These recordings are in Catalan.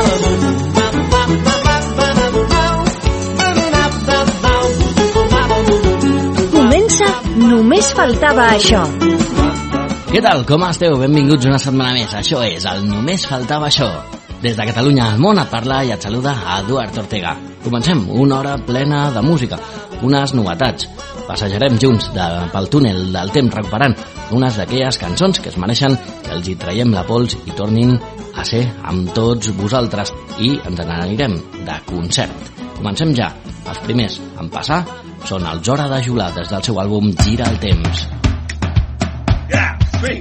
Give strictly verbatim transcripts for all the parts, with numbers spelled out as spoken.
Comença Només faltava això. Què tal? Com esteu? Benvinguts una setmana més. Això és el Només faltava això. Des de Catalunya al món et parla i et saluda Eduard Ortega. Comencem una hora plena de música, unes novetats. Passejarem junts de, pel túnel del temps recuperant unes d'aquelles cançons que es mereixen que els hi traiem la pols i tornin a ser amb tots vosaltres. I ens n'anirem de concert. Comencem ja. Els primers en passar són els Hora de Jular des del seu àlbum Gira el temps. Yeah, swing!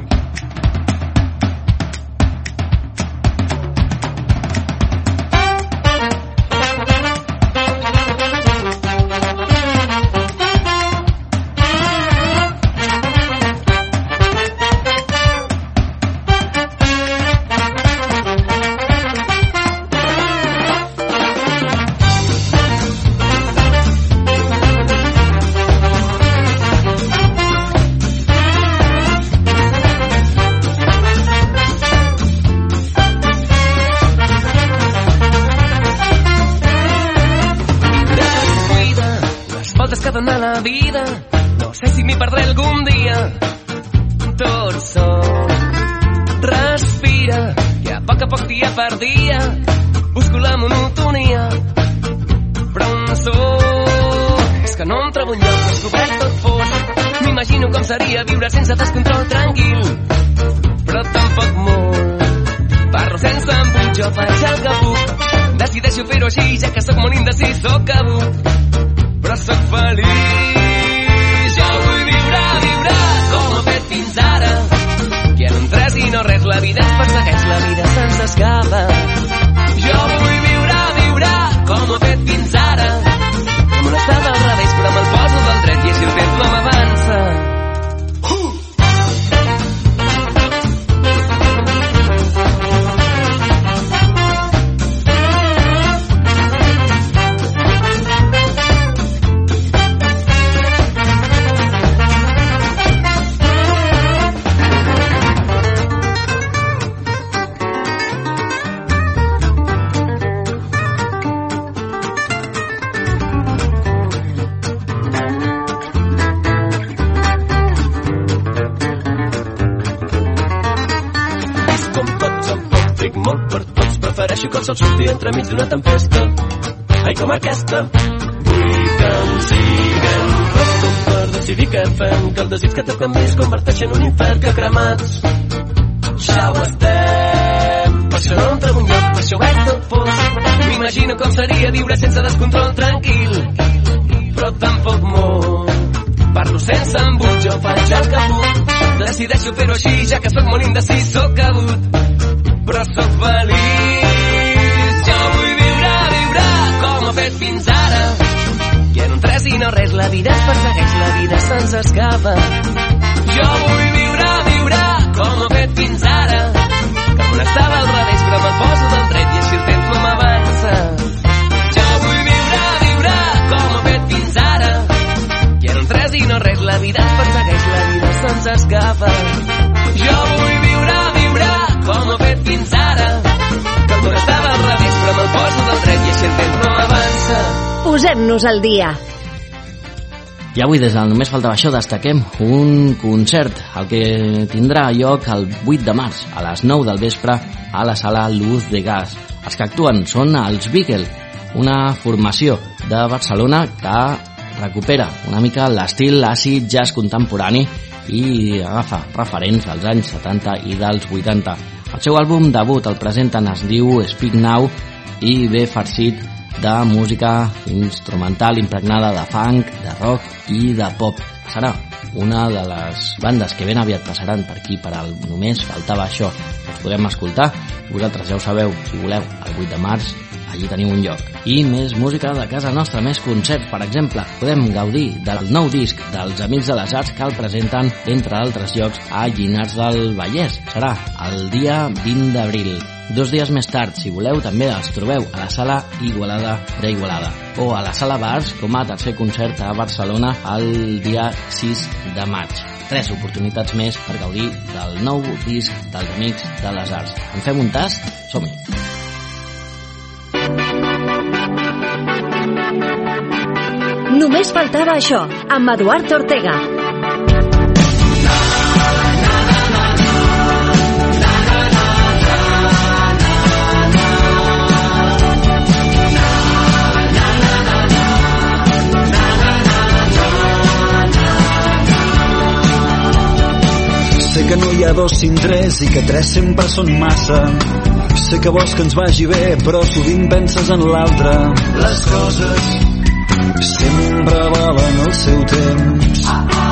Per dia busco la monotonia, però on soc? És que no em trobo enlloc, he descobert tot fos. M'imagino com seria viure sense descontrol tranquil, però tampoc molt. Parlo sense embuig, jo faig el que puc. Decideixo fer-ho així, ja que sóc molt indecis, sóc cabut, però sóc feliç. Jo vull viure, viure com ho he fet fins ara. Que en un tres i no res, la vida ens persegueix, la vida se'ns escapa. Jo vull viure, viure com ho he fet fins ara. Com un estava al revés, però me'l poso del dret i així el temps no m'avança. Uh! Que el sol surti entremig d'una tempesta, ai com aquesta. Vull que en siguem prou com per decidir què fem, que el desig que toca amb mi es converteixi en un infern, que cremats ja ho estem. Per això no em trobo enlloc, per això ho veig tot fos. M'imagino com seria viure sense descontrol tranquil, però tampoc molt. Parlo sense embuig, jo faig el que puc. Decideixo fer-ho així, ja que sóc molt indecis, sóc cabut, però sóc feliç. Fins ara, que en un tres i no res, la vida ens persegueix, la vida se'ns escapa. Jo vull viure, viure com ho he fet fins ara, que un estava al revés, però me'l poso del dret i així el temps no m'avança. Jo vull viure, viure com ho he fet fins ara, que en un tres i no res, la vida ens persegueix, la vida se'ns escapa. Jo vull viure, viure com ho he fet fins ara, que el món estava al revés, però me'l poso del dret i així el temps no m'avança. Posem-nos al dia. I avui des del Només faltava això destaquem un concert, el que tindrà lloc el vuit de març a les nou del vespre a la sala Luz de Gas. Els que actuen són els Beagle, una formació de Barcelona que recupera una mica l'estil àcid jazz contemporani i agafa referents als anys setanta i dels vuitanta. El seu àlbum debut el presenten, es diu Speak Now i ve farcit de música instrumental impregnada de funk, de rock i de pop. Serà una de les bandes que ben aviat passaran per aquí, per al Només faltava això. Els podrem escoltar, vosaltres ja ho sabeu, si voleu, el vuit de març, allí teniu un lloc. I més música de casa nostra, més concerts, per exemple. Podem gaudir del nou disc dels Amics de les Arts que el presenten, entre altres llocs, a Llinars del Vallès. Serà el dia vint d'abril. Dos dies més tard, si voleu, també els trobeu a la Sala Igualada d'Igualada o a la Sala Bars com a tercer concert a Barcelona el dia sis de maig. Tres oportunitats més per gaudir del nou disc dels Amics de les Arts. En fem un tast? Som-hi! faltava això, amb Eduard Ortega. Sé que no hi ha dos sin tres i que tres sempre són massa. Sé que vols que ens vagi bé, però sovint penses en l'altre. Les coses sempre valen el seu temps.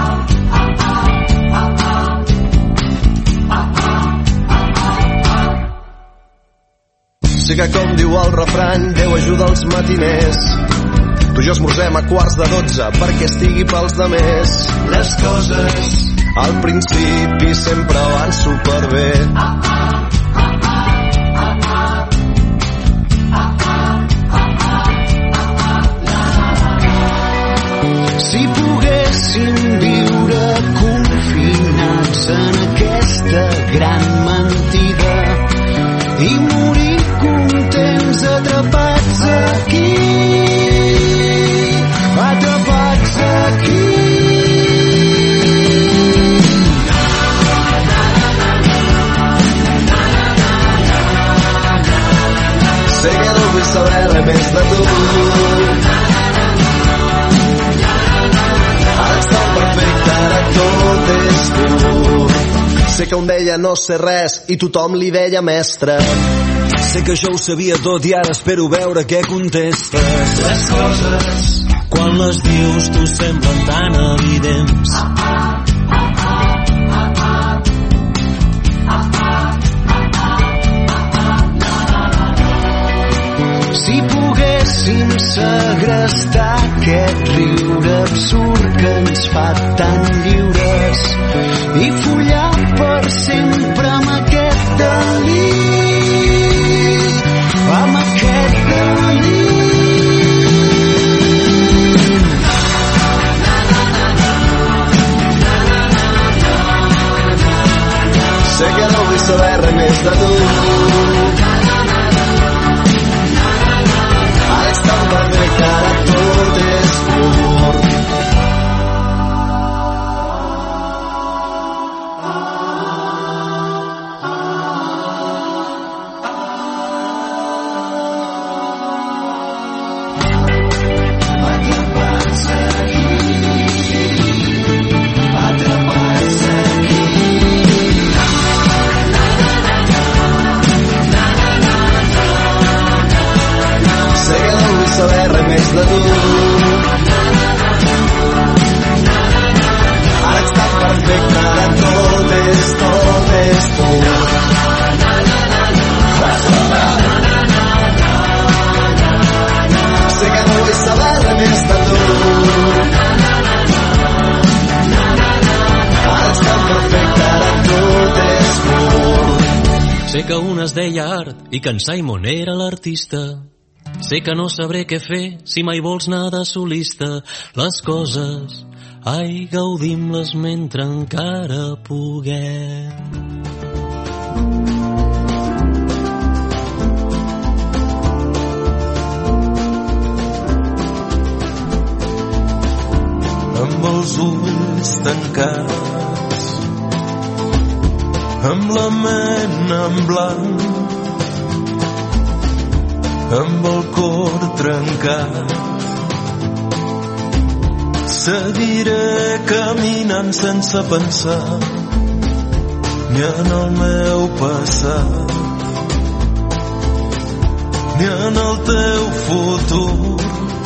Sé que com diu el refrany, Déu ajuda els matiners. Tu i jo esmorzem a quarts de dotze perquè estigui pels demés. Les coses al principi sempre van superbé. Si poguéssim viure confinats en aquesta gran mentida i morir contents atrapats aquí, atrapats aquí. Sé que no vull saber res més de tu. Ara ets tan perfecte, ara tot és tu. Sé que un deia no sé res i tothom li deia mestre. Sé que jo ho sabia tot i ara espero veure què contestes. Les coses, quan les dius, tu semblen tan evidents. si poguéssim segrestar aquest riure absurd que ens fa tan lliures i follar per sempre amb aquest delit, amb aquest delit. Sé que no vull saber res més de tu. Ara és tan perfecte, ara tot és pur. Atrapats aquí, atrapats aquí. Sé que no vull saber res més de tu. Ara ets tan perfecte, ara tot és, tot és tu. Sé que no vull saber res més de tu. Ara ets tan perfecte, ara tot és pur. Sé que un es deia Art i que en Simon era l'artista. Sé que no sabré què fer si mai vols anar de solista. Les coses, ai, gaudim-les mentre encara puguem. Amb els ulls tancats, amb la ment en blanc, amb el cor trencat, seguiré caminant sense pensar ni en el meu passat ni en el teu futur.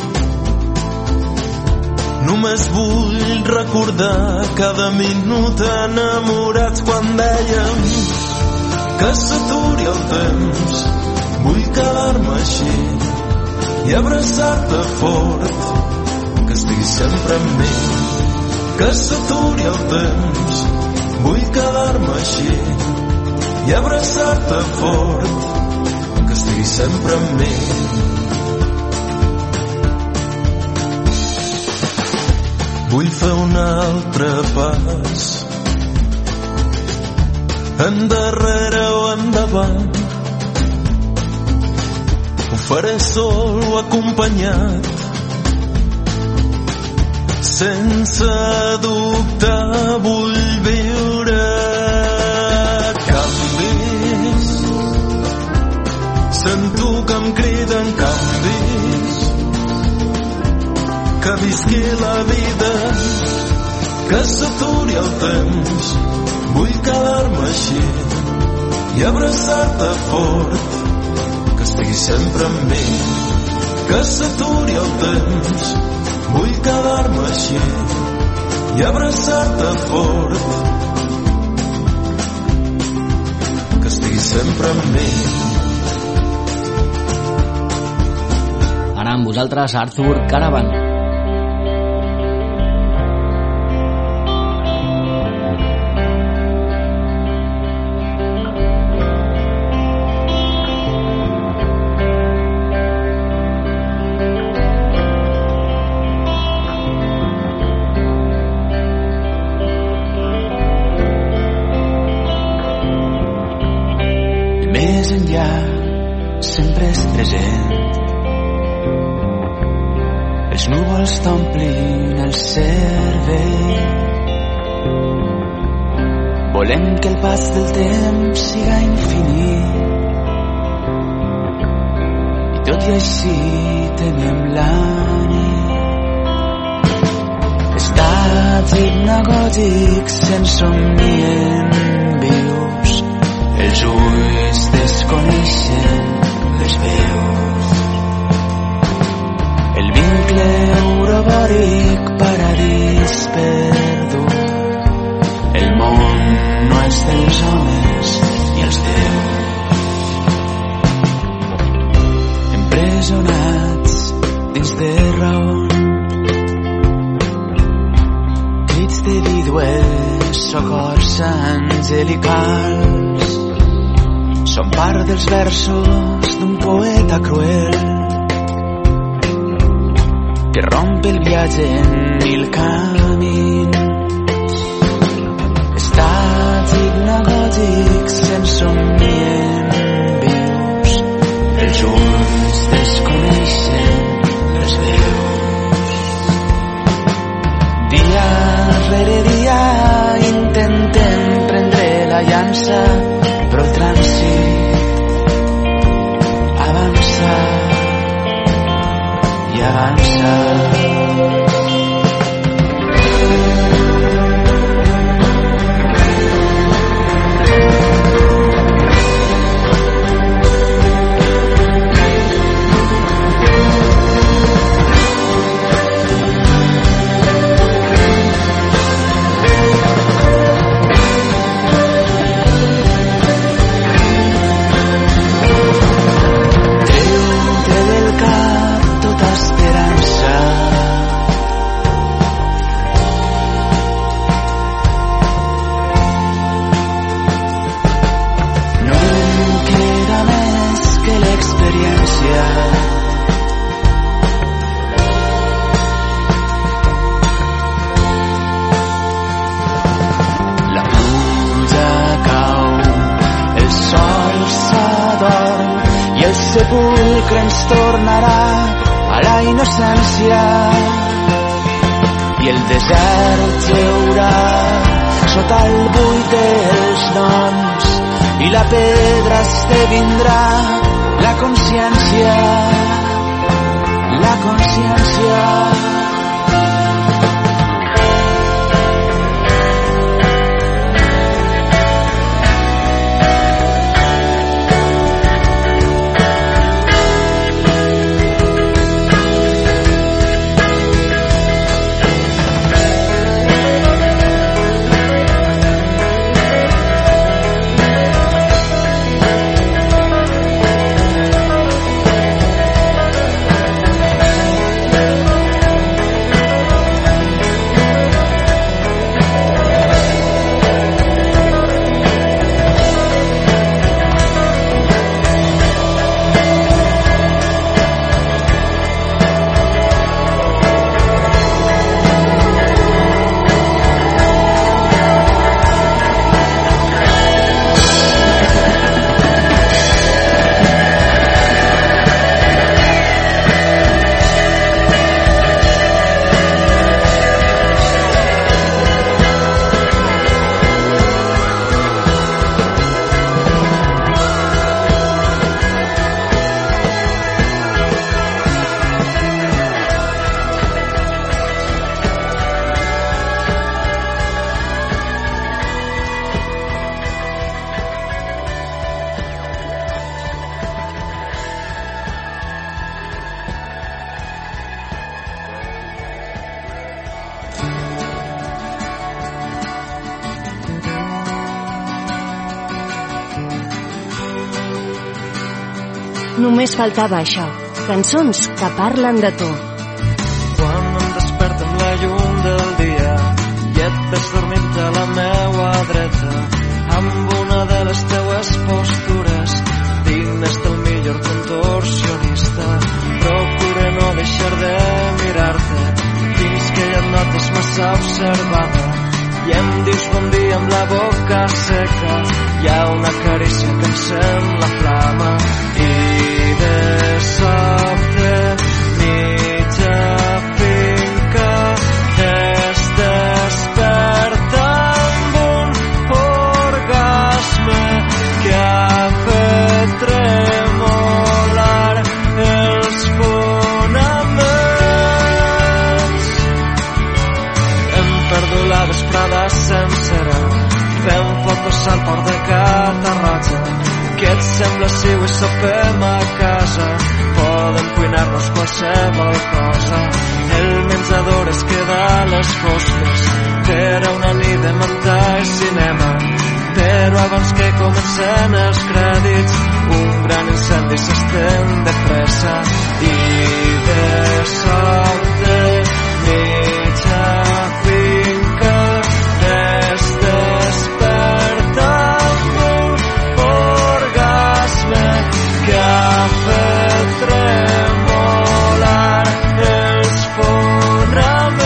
Només vull recordar cada minut enamorats quan dèiem que s'aturi el temps. Vull quedar-me així i abraçar-te fort, que estiguis sempre amb mi, que s'aturi el temps. Vull quedar-me així i abraçar-te fort, que estiguis sempre amb mi. Vull fer un altre pas, endarrere o endavant. Ho faré sol o acompanyat. sense dubte vull viure canvis. Sento que em criden canvis, que visqui la vida, que s'aturi el temps. Vull quedar-me així i abraçar-te fort, que estiguis sempre amb mi, que s'aturi el temps. Vull quedar-me així i abraçar-te fort, que estiguis sempre amb mi. Ara amb vosaltres Arthur Caravan. Més enllà sempre és present. Els núvols t'omplin el cervell. Volem que el pas del temps siga infinit, i tot i així temem la nit. Estats hipnagògics ens somnien vius, els ulls desconeixen les veus. El vincle eurobòric, paradís perdut. El món no és dels homes ni els déus. Empresonats dins de raons, crits de vídues, socors angelicals. Som part dels versos d'un poeta cruel que romp el viatge en mil camins. Estats hipnagògics ens somnien vius, els ulls desconeixen les veus. Dia rere dia intentem prendre la llança, però el trànsit avança i avança. Sepulcre ens tornarà a la innocència i el desert geurà sota el buit dels noms i la pedra esdevindrà la consciència, la consciència. Només faltava això. Cançons que parlen de tu. Quan em desperto amb la llum del dia i et veig dormint a la meua dreta, amb una de les teues postures dignes del millor contorsionista. Procure no deixar de mirar-te fins que ja et notes massa observada i em dius bon dia amb la boca seca. Hi ha una carícia que encén la flama i de sobte mitja finca es desperta amb un orgasme que ha fet tremolar els fonaments. Hem perdut la vesprada sencera fem fotos al port de Catarroja. Què et sembla si avui sopem a casa? Podem cuinar-nos qualsevol cosa. El menjador es queda a les fosques per a una nit de manta i cinema. Però abans que comencen els crèdits un gran incendi s'estén de pressa i de sobte mitja finca es desperta amb un orgasme que ha fet tremolar els fonaments.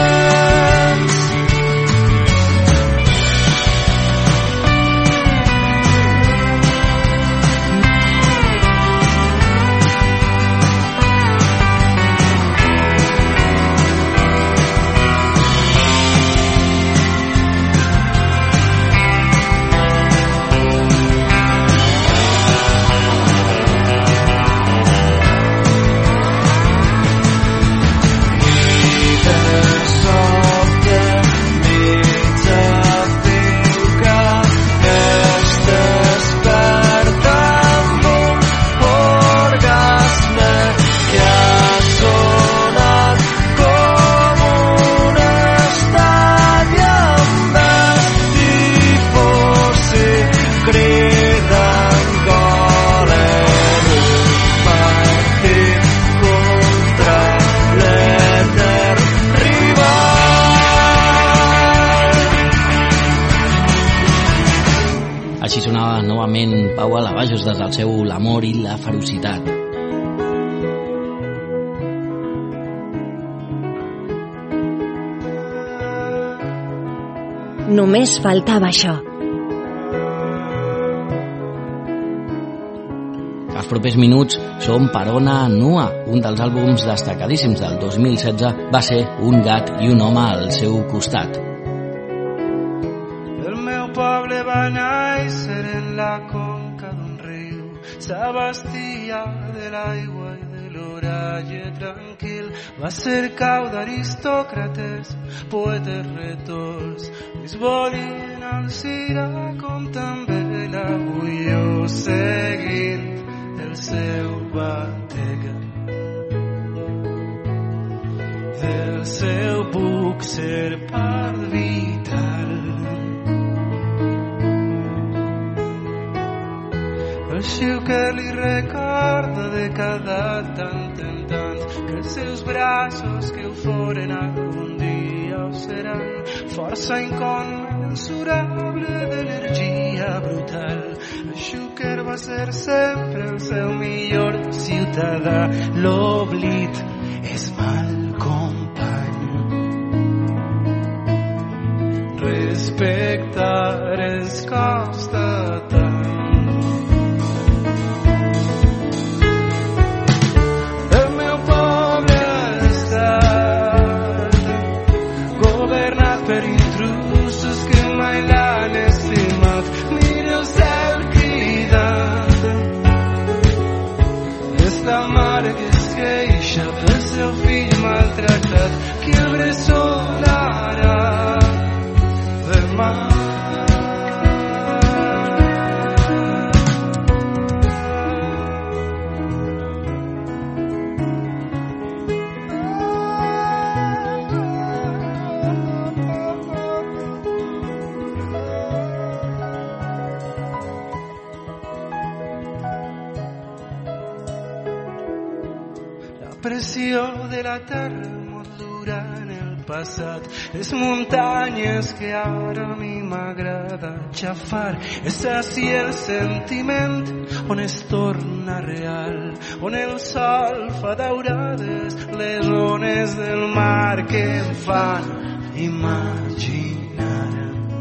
Així sonava novament Pau Alavajos des del seu L'amor i la ferocitat. Només faltava això. Els propers minuts són Parona Nua, un dels àlbums destacadíssims del dos mil setze. Va ser un gat i un home al seu costat. El meu poble va néixer en la conca d'un riu, s'abastia de l'aigua i de l'oratge tranquil. Va ser cau d'aristòcrates, poetes retors, ells volien al Cira com també l'avui jo seguint el seu batega. Del seu buc ser part vital. El xiuquer li recorda de cada tant en tant que els seus braços que ho foren algun dia ho seran. Força inconmensurable d'energia brutal. El xiuquer va ser sempre el seu millor ciutadà. L'oblit és mal company. Respectar es costa tant. Per intrusos que mai l'han estimat, mira el cel cridat. És la mare que es queixa pel seu fill maltractat, qui el bressolarà demà. l'expressió de la terra moldura en el passat, les muntanyes que ara a mi m'agrada xafar, és així el sentiment on es torna real, on el sol fa daurades les ones del mar que em fan imaginar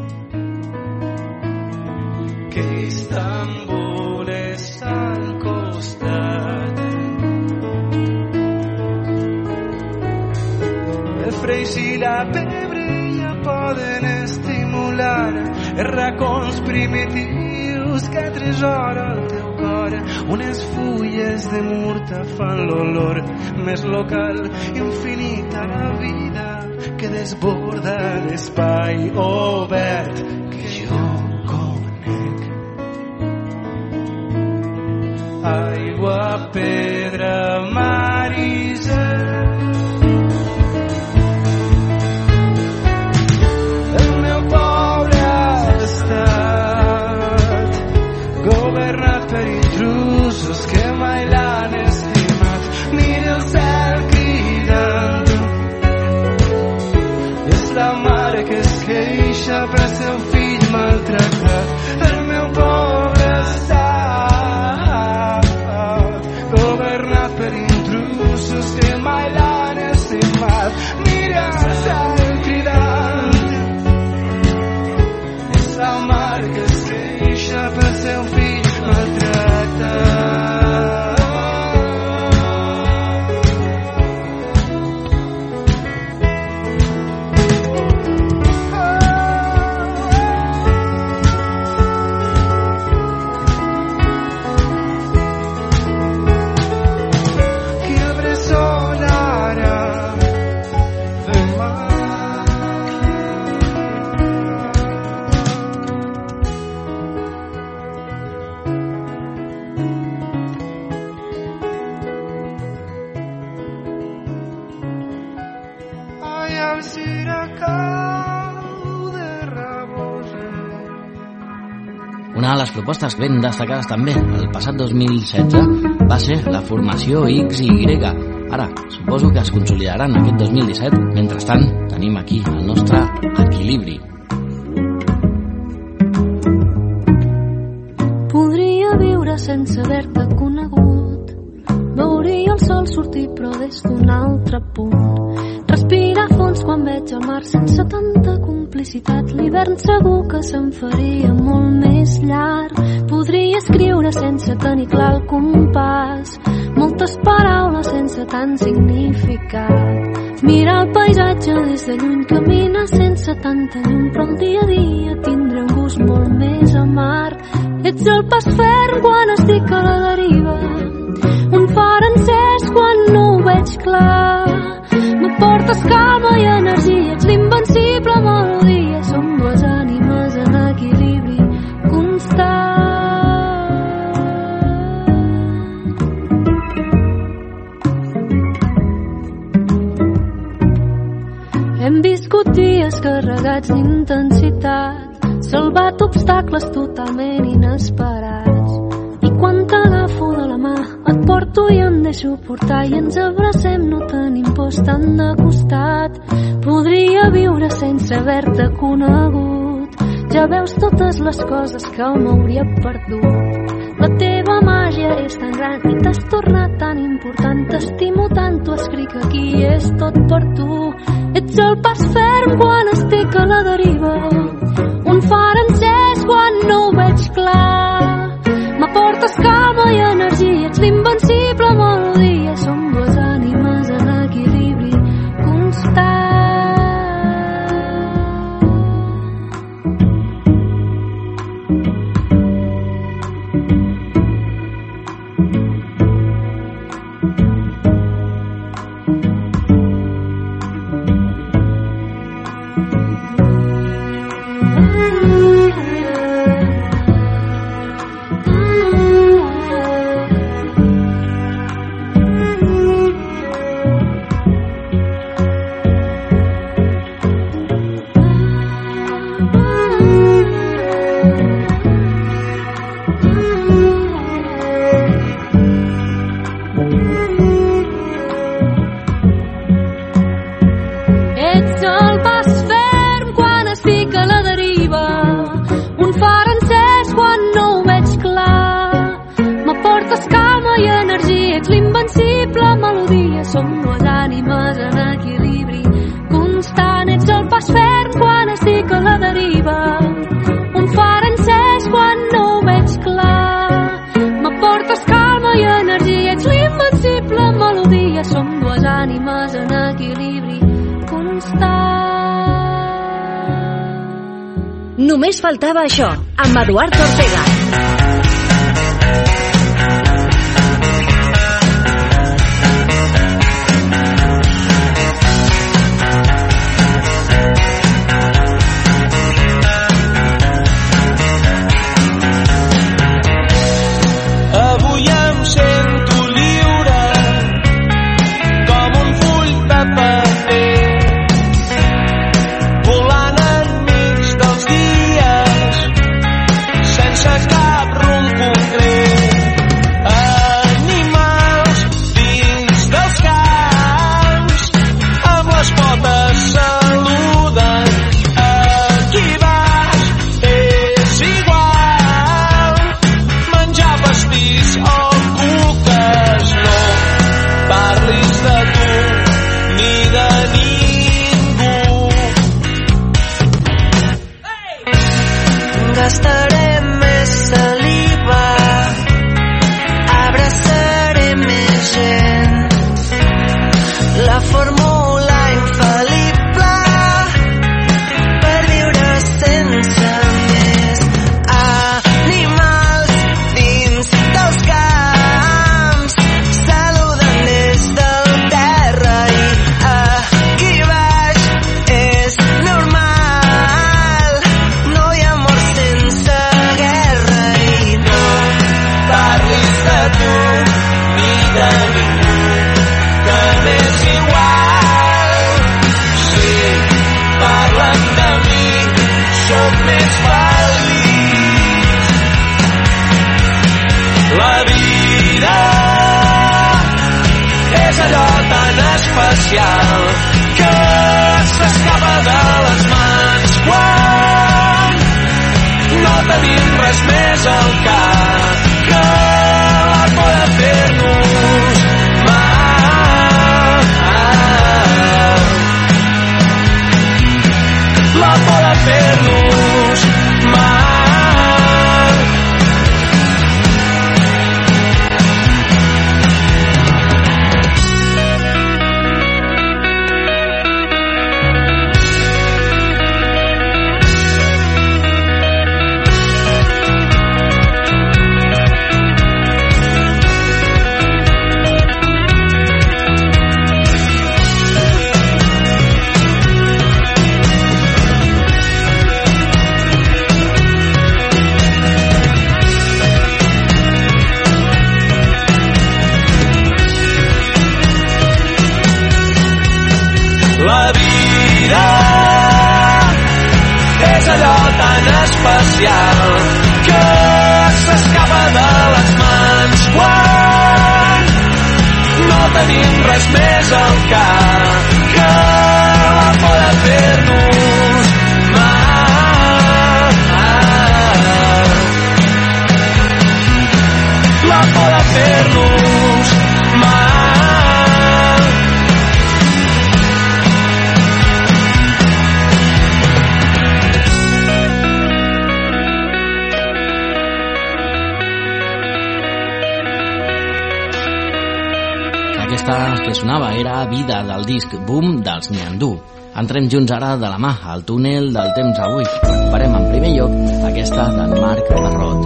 que Istanbul és al costat. El freix i la pebre ja poden estimular els racons primitius que atresora el teu cor. Unes fulles de murta fan l'olor més local, infinita la vida que desborda l'espai obert que jo conec. Aigua, pedra, mar i cel. El meu pobre estat, governat per intrusos que mai l'han estimat. Mira el cel cridant, és la mare que es queixa per seu fill maltractat. El meu pobre estat, governat per intrusos que mai l'han estimat. Mira el cel cridant, és la mare que es queixa per seu fill maltractat. Una de les propostes ben destacades també el passat dos mil setze va ser la formació X Y. Ara, suposo que es consolidaran aquest dos mil disset. Mentrestant, tenim aquí el nostre equilibri. Podria viure sense haver-te conegut, veuria el sol sortir però des d'un altre punt, respirar fons quan veig el mar sense tanta complicitat, l'hivern segur que se'm faria molt més llarg. Podria escriure sense tenir clar el compàs, moltes paraules sense tant significat, mirar el paisatge des de lluny, caminar sense tanta llum, però el dia a dia tindré un gust molt més amarg. Ets el pas ferm quan estic a la deriva, un far encès quan no ho veig clar, m'aportes calma i energia, ets l'invencible melodia, som dues ànimes en equilibri constant. Hem viscut dies carregats d'intensitat, salvat obstacles totalment inesperats, i quan t'agafo de la mà et porto i em deixo portar i ens abracem, no tenim por estant de costat. Podria viure sense haver-te conegut, ja veus totes les coses que m'hauria perdut. La teva màgia és tan gran i t'has tornat tan important, t'estimo tant, t'ho escric aquí, és tot per tu. Ets el pas ferm quan estic a la deriva, un far encès quan no ho veig clar, m'aportes calma i energia, ets l'invencible melodia, som dues ànimes en equilibri constant. ànimes en equilibri constant. Només faltava això, amb Eduard Ortega. Que sonava era Vida, del disc Boom dels Nyandú. Entrem junts ara de la mà al túnel del temps avui. Recuperem en primer lloc aquesta d'en Marc Parrot.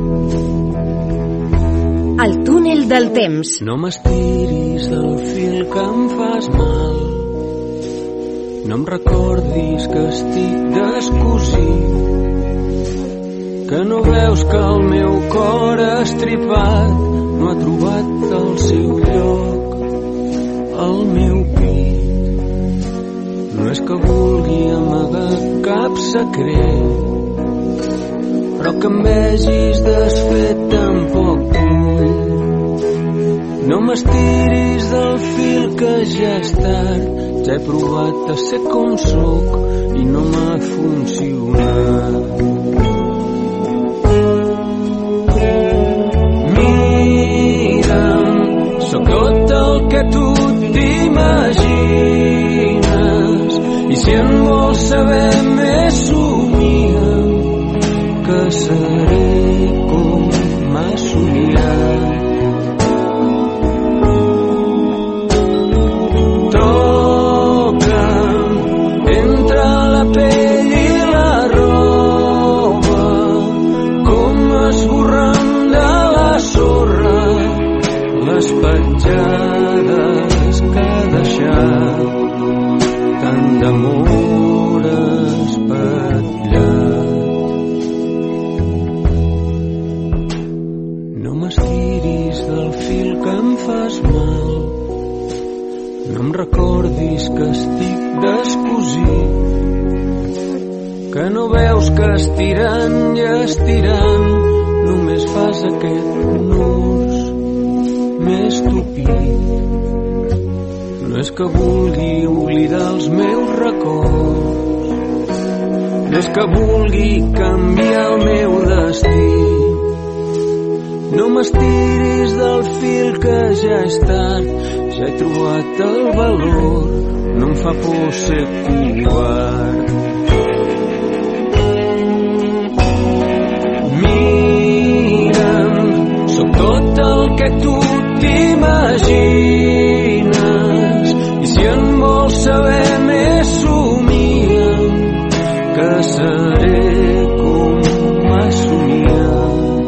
El túnel del temps. No m'estiris del fil que em fas mal. No em recordis que estic descosit, que no veus que el meu cor estripat no ha trobat el seu lloc al meu pit. No és que vulgui amagar cap secret, però que em vegis desfet tampoc vull. No m'estiris del fil que ja és tard, ja he provat a ser com sóc i no m'ha funcionat. Mira'm, sóc tot el que tu t'imagines, i si en vols saber més somia, que seré com m'has somiat. petjades que ha deixat tant d'amor espatllat. No m'estiris del fil que em fas mal, no em recordis que estic descosit, que no veus que estirant i estirant només fas aquest nus més tupit. No és que vulgui oblidar els meus records, no és que vulgui canviar el meu destí. No m'estiris del fil que ja és tard, ja he trobat el valor, no em fa por ser covard. Mira'm, sóc tot el que tu t'imagines, i si en vols saber més somia'm, que seré com m'has somiat.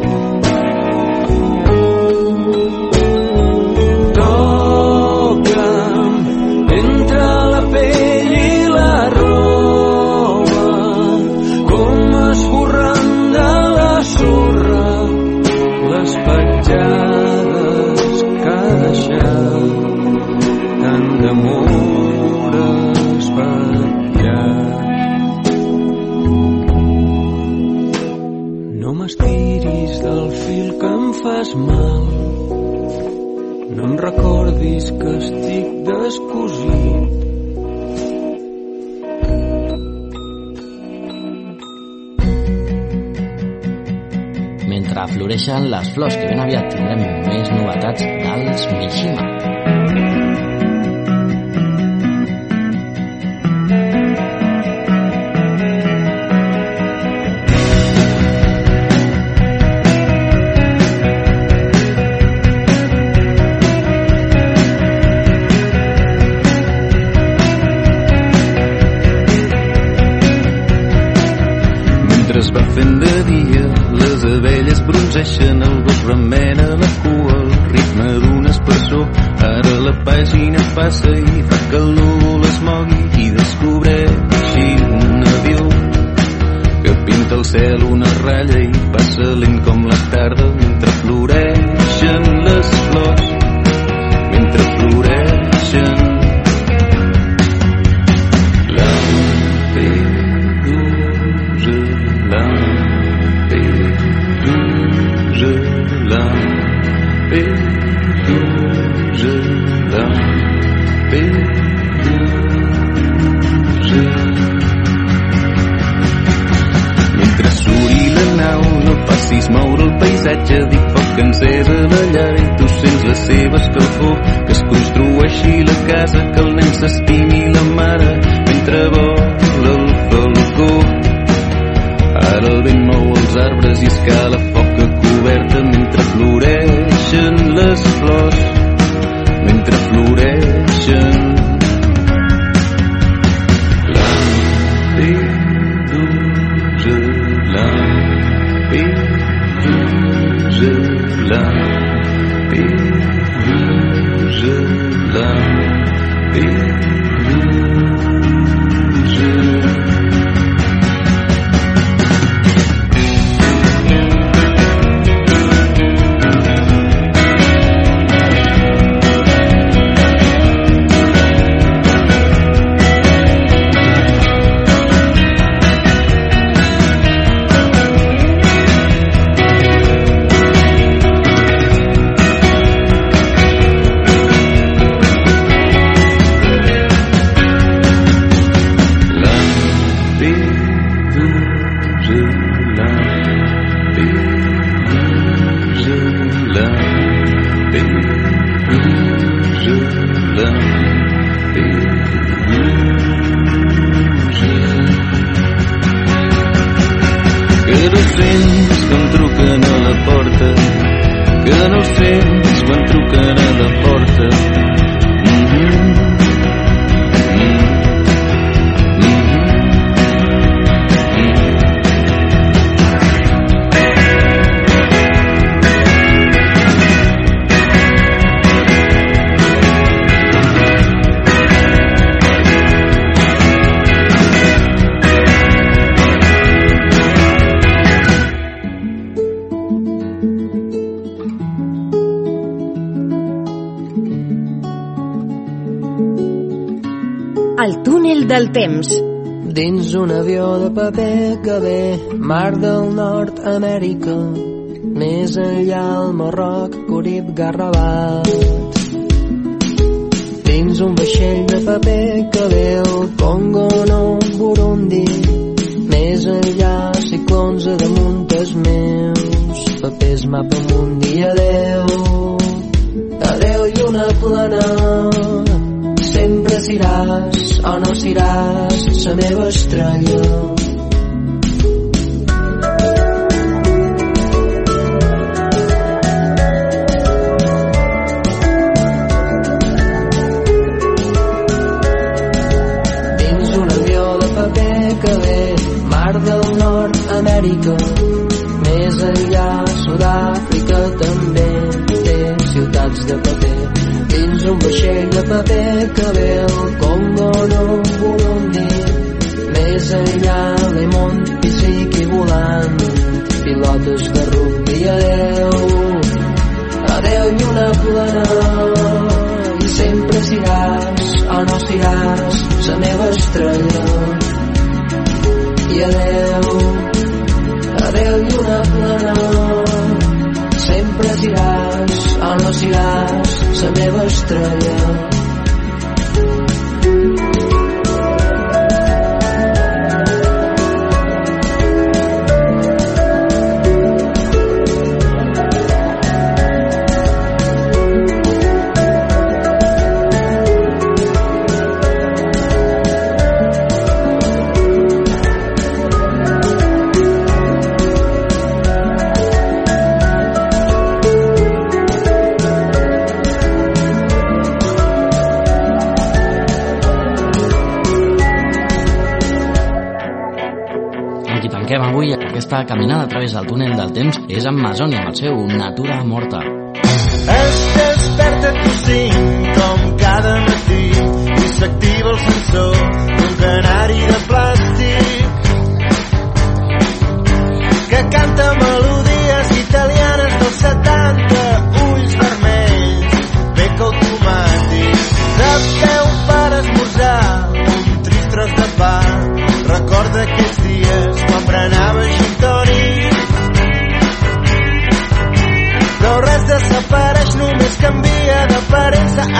Petjades que ha deixat tant d'amor espatllat. No m'estiris del fil que em fas mal, no em recordis que estic descosit. Mentre floreixen les flors, que ben aviat tindrem més novetats dels Mishima. Mentre es va fent de dia, les abelles bronzeixen, el gos remena la cua, el ritme d'un espersor. Ara la pàgina passa i fa que el núvol es mogui i descobreix així un avió que pinta el cel una ratlla i passa lent com la tarda mentre floreixen les flors, mentre floreixen. Lampedusa, Lampedusa, Lampedusa, Lampedusa. Mentre suri la nau, no passis moure el paisatge, dic foc encès a la llar i tu sents la seva escalfor, que es construeixi la casa, que el nen s'estimi la mare mentre vola el falcó. Ara el vent mou els arbres i escala foca coberta mentre floreixen les flors, mentre floreixen. Lampedusa, Lampedusa, Lampedusa, Lampedusa. El túnel del temps. Dins un avió de paper que ve mar del nord Amèrica, més enllà el Marroc, Curib, Garrabat. Dins un vaixell de paper que ve el Congo, no Burundi, més enllà ciclons a damunt els meus papers mapa mundi. Adeu, adeu lluna plana, sempre seràs o no seràs la meva estrella. Dins un avió de paper que ve mar del nord Amèrica, més enllà Sud-àfrica també té ciutats de paper. Dins un vaixell de paper que ve el Congo, no Burundi, més enllà Le Monde, Pisiki volant, pilotes de rugby. Adeu, adeu lluna plana, i sempre seràs o no seràs la meva estrella. I adeu, adeu lluna plana, sempre seràs o no seràs la meva estrella. Avui aquesta caminada a través del túnel del temps és amb Masoni, amb el seu Natura Morta. Es desperta tu símptom cada matí i s'activa el sensor d'un canari de plàstic que canta melodies italianes dels setanta, ulls vermells, bec automàtic, de peu per esmorzar un trist tros de pa. Recorda aquells dies quan prenava gin tònic, però res desapareix, només canvia d'aparença.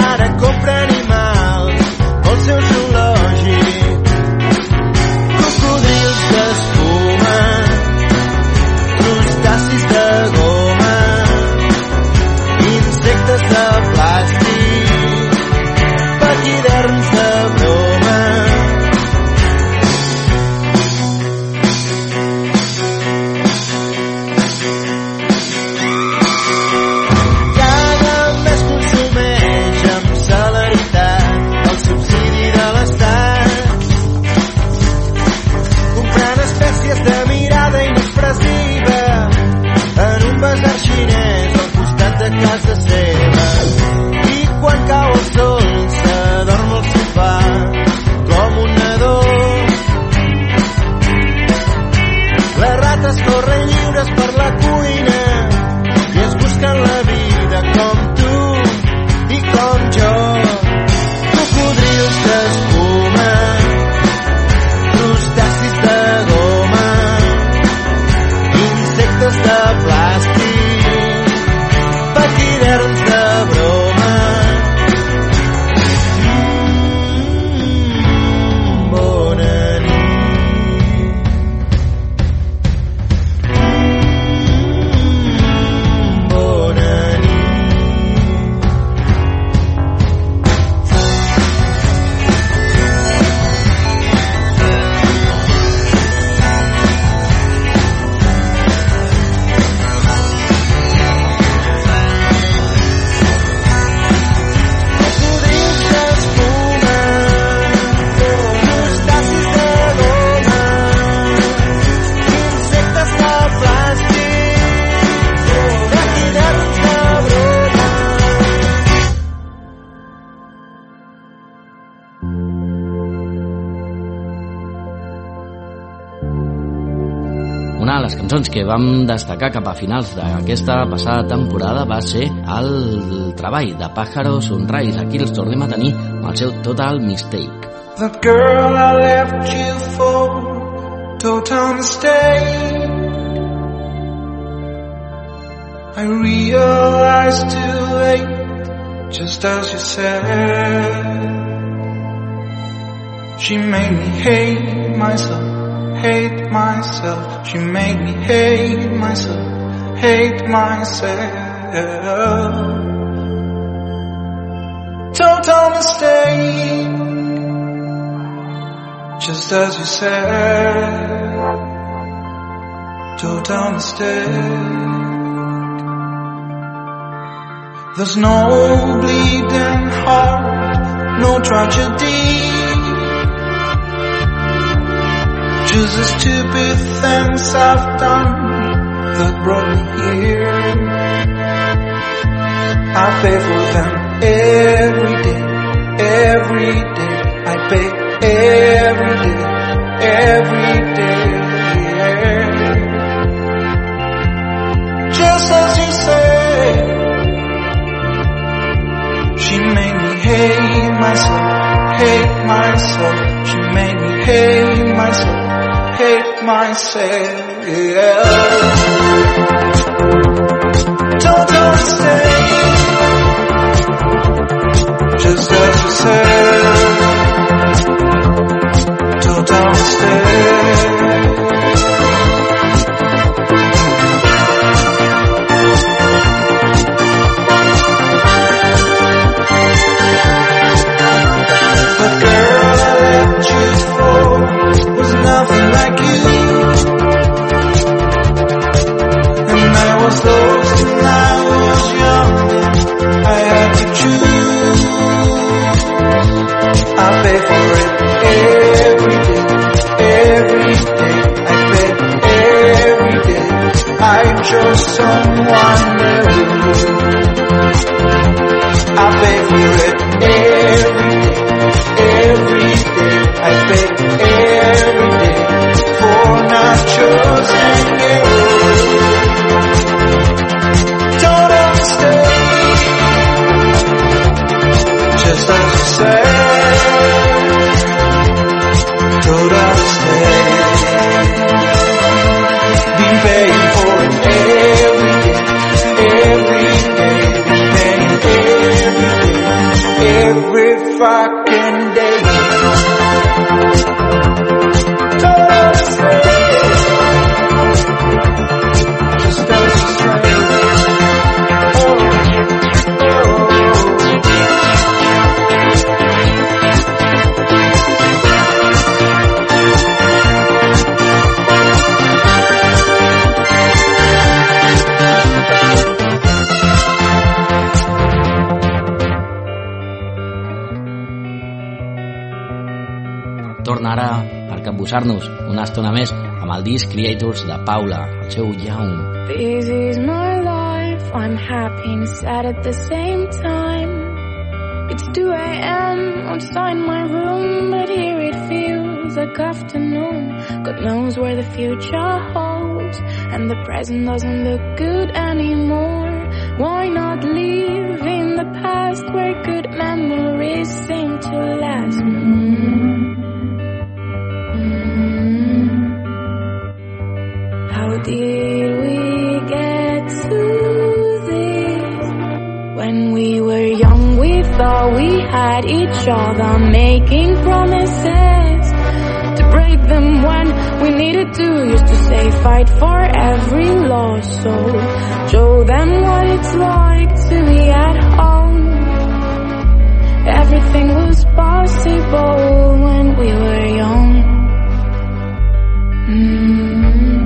de les cançons que vam destacar cap a finals d'aquesta passada temporada va ser el treball de Pájaro Sunrise. Aquí els tornem a tenir amb el seu Total Mistake. That girl I left you for, total mistake. I realized too late, just as you said. She made me hate myself, hate myself. She made me hate myself, hate myself. Total mistake, just as you said. Total mistake. There's no bleeding heart, no tragedy. Just the stupid things I've done that brought me here. I pay for them every day, every day. I pay every day, every day. Just as you say, she made me hate myself, hate myself. She made me hate myself, hate myself. Total mistake, just as you said. Total mistake. The girl I left you for was nothing like you, and I was lost and I was young. I had to choose. I pay for it every day, every day. I pay every day. I chose someone new. I pay for it every day. Every day I pay every day for not choosing you. Total mistake, just as you said. Total mistake, been paying for it every day, every day, been paying every day, every fucking day. Torna ara per capbussar-nos una estona més amb el disc Creators de Paula, el seu Young. This is my life, I'm happy and sad at the same time. It's two a.m. outside my room, but here it feels like afternoon. God knows where the future holds, and the present doesn't look good anymore. Why not live in the past where good memories seem to last? Mm-hmm. How did we get to this? When we were young we thought we had each other, making promises to break them when we needed to. Used to say fight for every loss, so show them what it's like to be at home. Everything was possible when we were young. Mm-hmm.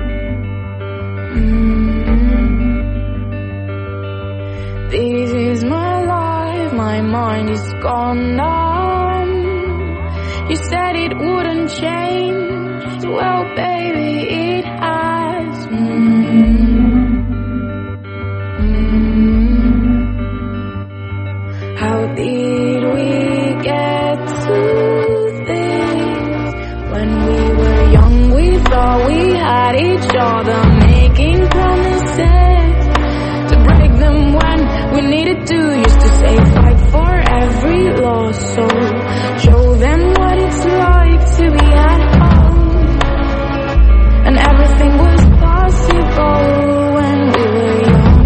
This is my life, my mind is gone numb. You said it wouldn't change, well baby it has. Mm-hmm. Mm-hmm. How did we get to this? When we were young we thought we had each each other, making promises to break them when we needed to. Used to say fight for every lost soul, show them what it's like to be at home. And everything was possible when we were young.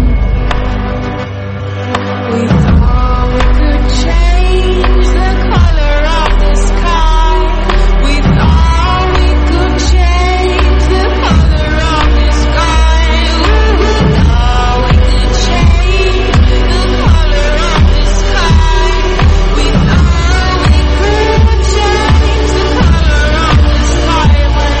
We thought we could change the color of the sky. We thought we could change the color of the sky. We thought we could change the color of the sky. We thought we could change the color of the sky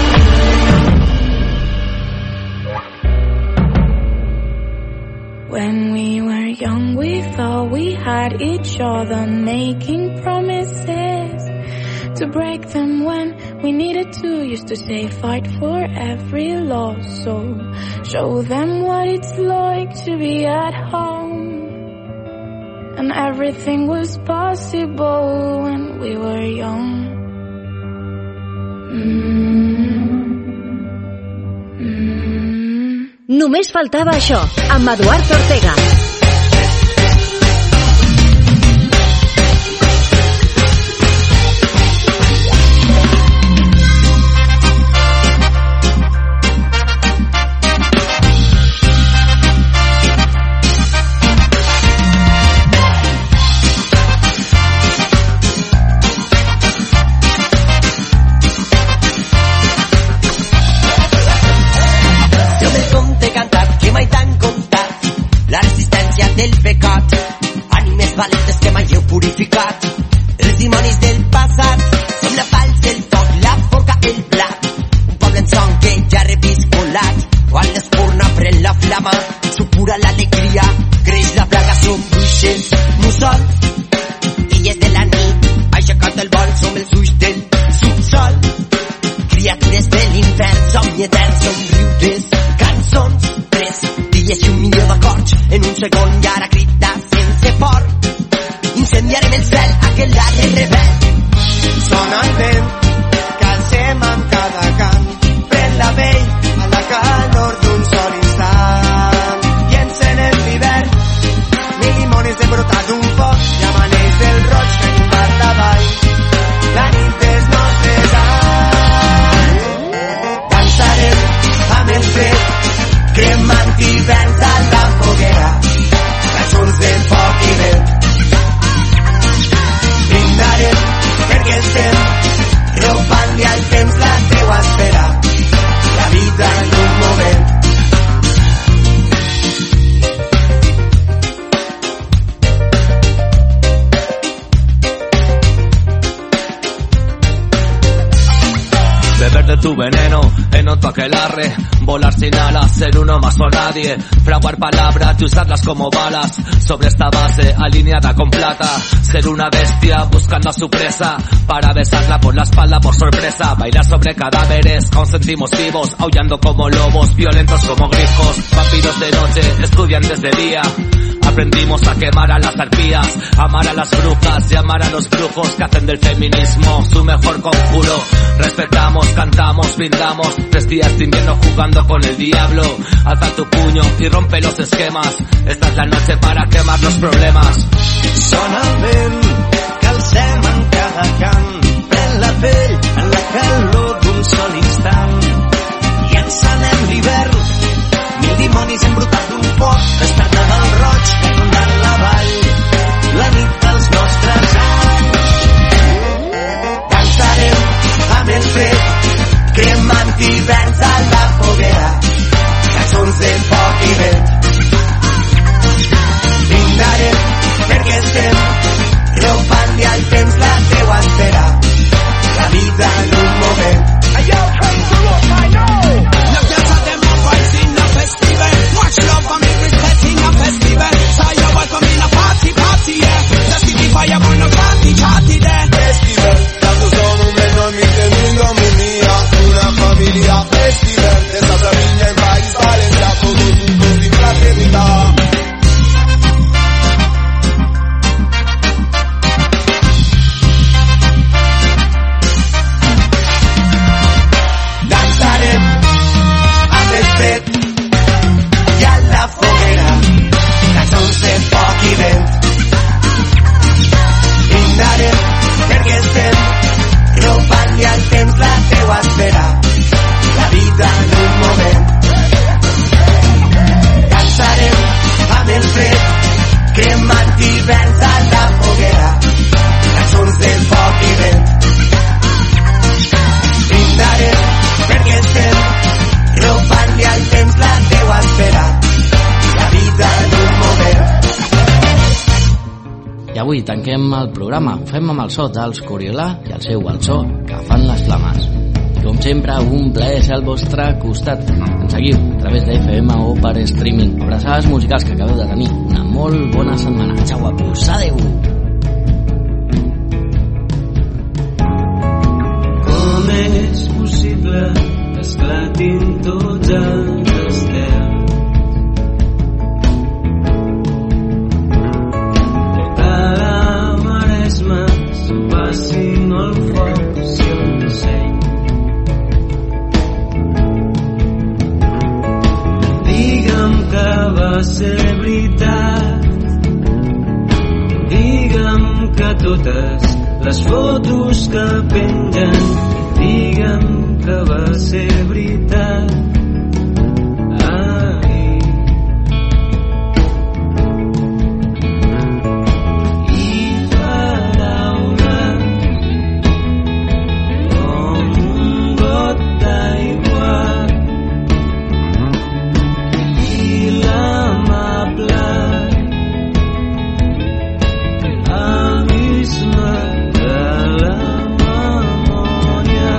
when we were young. When we were young, we thought we had each other, making promises to break them when we needed to. Used to say fight for every lost soul, show them what it's like to be at home. And everything was possible when we were young. Mm. Mm. Només faltava això, amb Eduard Ortega. Del pecat, ànimes valentes que mai heu purificat, els dimonis del passat, som la falç, el foc, la forca, el blat, un poble en son que ja ha reviscolat, quan l'espurna pren la flama, supura l'alegria, creix la plaga, som bruixes, mussols, illes de la nit, aixecat el vol, som els ulls del subsol, criatures de l'infern, somni etern, som riutes, cançons, tres dies i un milió d'acords, en un segon i ara crida sense por. Incendiarem el cel, aquel aire rebel. Sona el vent, calcem amb cada cant, pren la pell a la calor d'un sol instant. I encenem l'hivern, mil limones de brotar d'un foc, i amaneix el roig que inundat la vall. La nit dels nostres anys. Dansarem amb el fred, cremant hiverns a la foguera, cançons de foc i vent. Brindarem perquè estem robant-li al temps la teua espera, la vida en un moment. Beber de tu veneno en otro aquelarre, volar sin alas, ser uno más o nadie, fraguar palabras y usarlas como balas, sobre esta base alineada con plata, ser una bestia buscando a su presa, para besarla por la espalda por sorpresa, bailar sobre cadáveres, aún sentimos vivos, aullando como lobos, violentos como grifos, vampiros de noche, estudiantes de día. Aprendimos a quemar a las arpías, amar a las brujas y amar a los brujos que hacen del feminismo su mejor conjuro. Respetamos, cantamos, brindamos, tres días de invierno jugando con el diablo. Alza tu puño y rompe los esquemas, esta es la noche para quemar los problemas. Sona el vent, calcem en cada cant, pren la pell en la calor d'un sol instant. I encenem l'hivern, mil dimonis embrutats d'un foc, despertant el roig que ha inundat la vall, la nit dels nostres anys. Dansarem amb el fred, cremant hiverns a la foguera, cançons de foc i vent. Brindarem perquè estem avui tanquem el programa. Ho fem amb el so dels Coriolà i el seu balsó que fan les flames. I com sempre, un plaer ser al vostre costat. Ens seguiu a través de F M o per streaming. Abraçades musicals, que acabeu de tenir una molt bona setmana. Xau, guapos, adeu! Com és possible que esclatin tots els estels? Que la Maresma s'empassin el foc si el seny. Digue'm que va ser veritat. Digue'm que totes les fotos que pengen, digue'm que va ser veritat. Ai. I paraules com un got d'aigua i l'amable abisme de la memòria.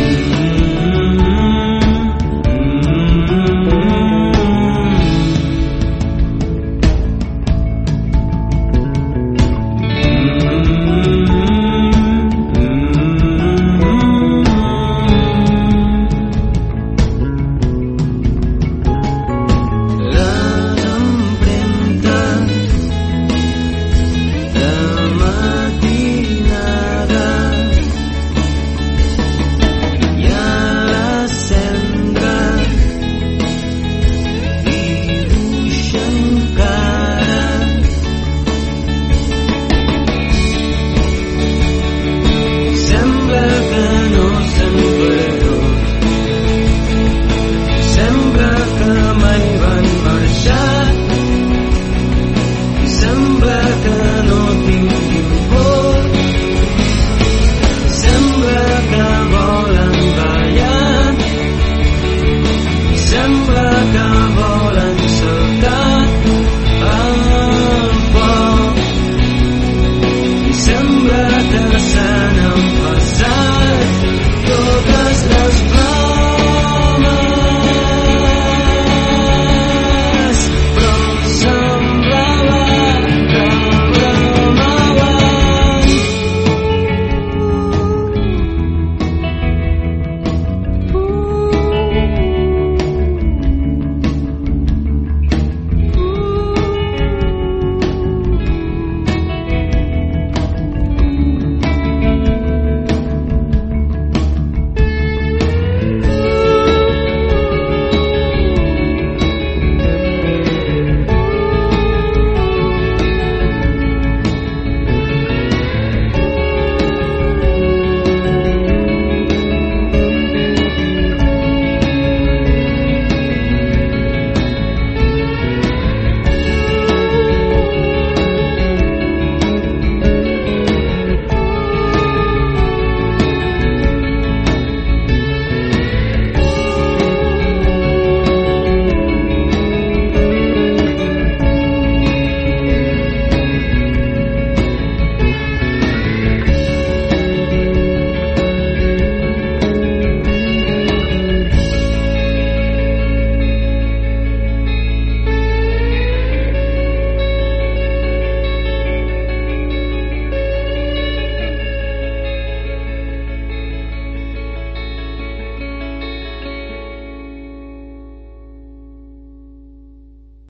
Les empremtes de matinada i a la cendra dibuixen cares. Sembla que no se'n perdó, sembla que mai van marxar, sembla que no tinguin por, sembla que volen ballar, sembla que volen saltar al foc, i sembla que se n'han passat